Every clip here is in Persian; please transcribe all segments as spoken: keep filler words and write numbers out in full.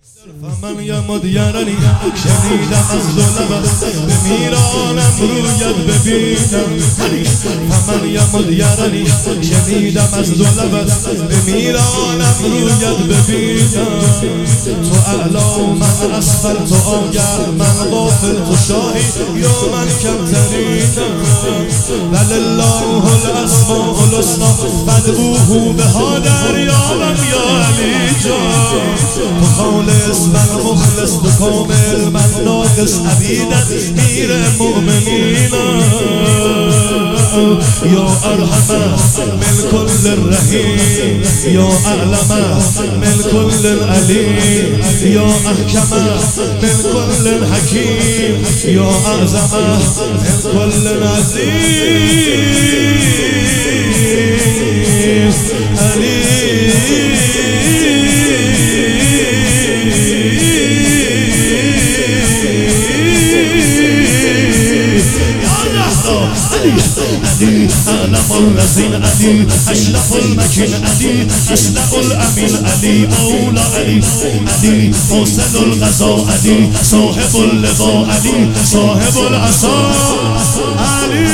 فمن یمد یرانی شنیدم از ظلمت بمیرانم رویت ببینم. فمن یمد یرانی شنیدم از ظلمت بمیرانم رویت ببینم. تو اعلا من اسفل، تو آگر من غافل، تو شاهی یا من کمترینم. ولله الاسماء الحسنی فادعوه بها در یابم یا علی جان. تو خالص من مخلص، تو کامل من ناقص، عبیدت میر مؤمنین. یا ارحم من کل الرحیم، یا اعلم من کل العلیم، یا احکم من کل الحکیم، یا اعظم من کل العظیم. علیم علی اعلم الرزین علی اشرف المکین علی اسلع الامین علی مولا علی علی حاصل الغذا علی صاحب اللقا علی صاحب العصا علی.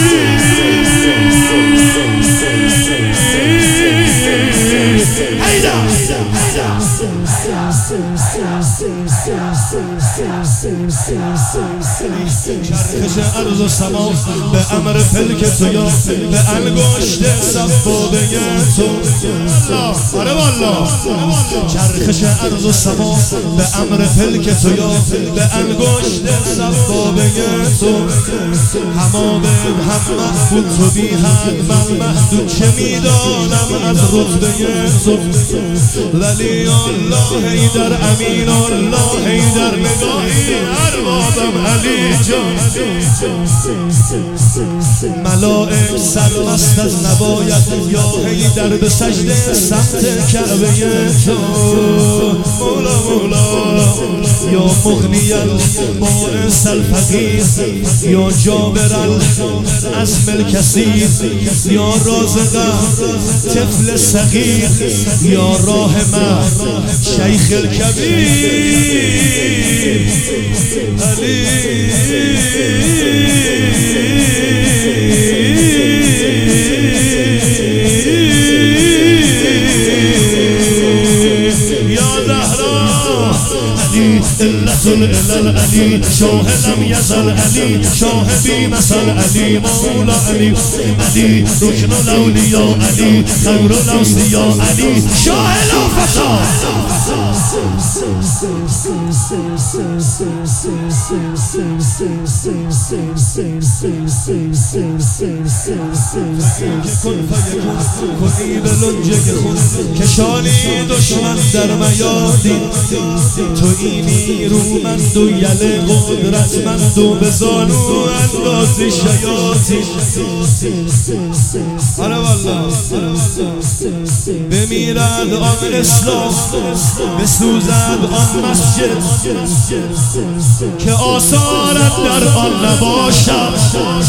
چرخش ارض و سما به امر پلک تو، یا به انگشت سبابه تو. آره والا چرخش ارض و سما به امر پلک تو، یا به انگشت سبابه تو. همام هم محبوب تو بی حد من محدود، چه میدانم از رتبه تو. ولی الله حیدر امین الله حیدر نگاهی اربابم علی جان. ملائک سرمست از نبایت یا حیدر به سجده سمت کعبه تو. مولا مولا یا مغنی المائس الفقیر، یا جابر العزم الکثیر، یا رازق طفل صغیر، یا راحم شیخ الکبیر علی. علة العلل علی شاه لم یزل علی شاه بی مثل علی مولا علی علی رکن الاولیاء علی خیر الاوصیاء علی شاه لافتا. کنی به لنجه خود کشانی دشمن در میادی. تو اینی رومند و یل قدرتمند و به زانو اندازی شیاطین. آره والا بمیرد آن اسلام، بسوزد آن مسجد که آثارت در آن نباشد.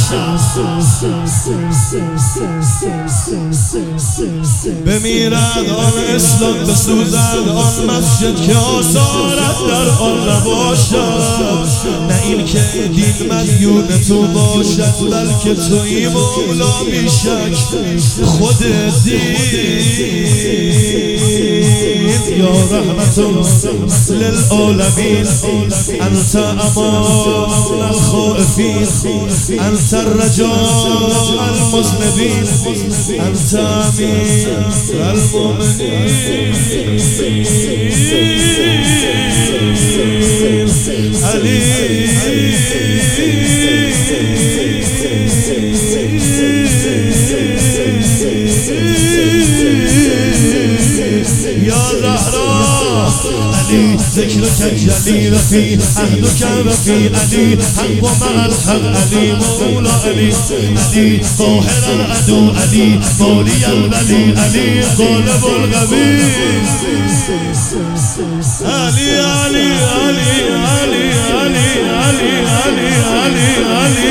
بمیرد آن اسلام، بسوزد آن مسجد که آثارت در آن نباشد. نه این که دین مدیون تو باشد، بلکه توی مولا بیشک خود دین. یا رحمت للعالمین انت امان الخائفین، انت الرجاء المذنبین، انت امین المؤمنین علی. یا زهرا علی ذکرک جلی رفی عهدک رفی علی حق و مع الحق علی مولا علی علی قاهر العدو علی مولی الولی علی غالب القوی علی علی علی علی علی علی علی علی علی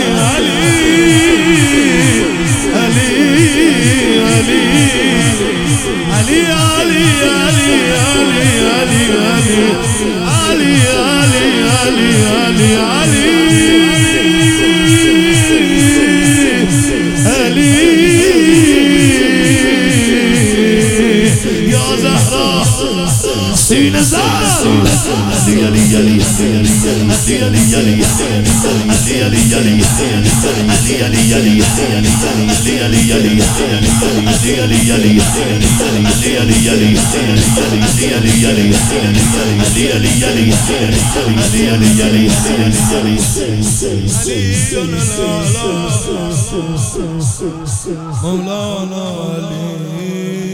علی علی علی علی علی علی علی علی علی یا زهرا سینه زن علی علی علی علی علی علی علی علی علی علی علی علی علی علی علی علی علی مولانا علی